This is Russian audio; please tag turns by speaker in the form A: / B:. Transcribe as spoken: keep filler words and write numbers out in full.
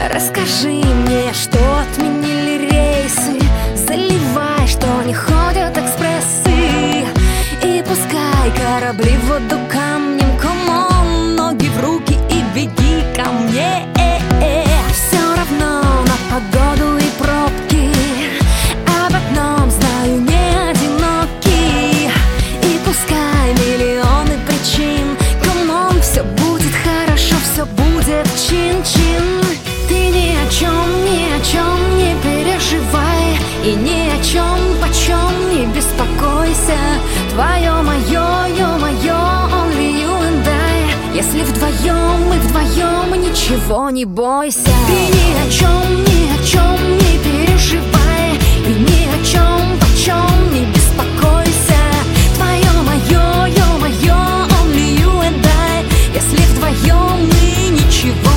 A: Расскажи мне, что отменили рейсы, заливай, что не ходят экспрессы, и пускай корабли в воду камнем. Камон, ноги в руки и беги ко мне. Все равно на погоду и пробки, об одном знаю, не одинокий. И пускай миллионы причин, камон, все будет хорошо, все будет чин-чин. Ты ни о чем, ни о чем не переживай, и ни о чем, почем не беспокойся. Твое, мое, ё-моё, only you and I. Если вдвоем, мы вдвоем, ничего не бойся. Ты ни о чем, ни о чем не переживай, и ни о чем, почем не беспокойся. Твое, мое, ё-моё, only you and I. Если вдвоем, мы ничего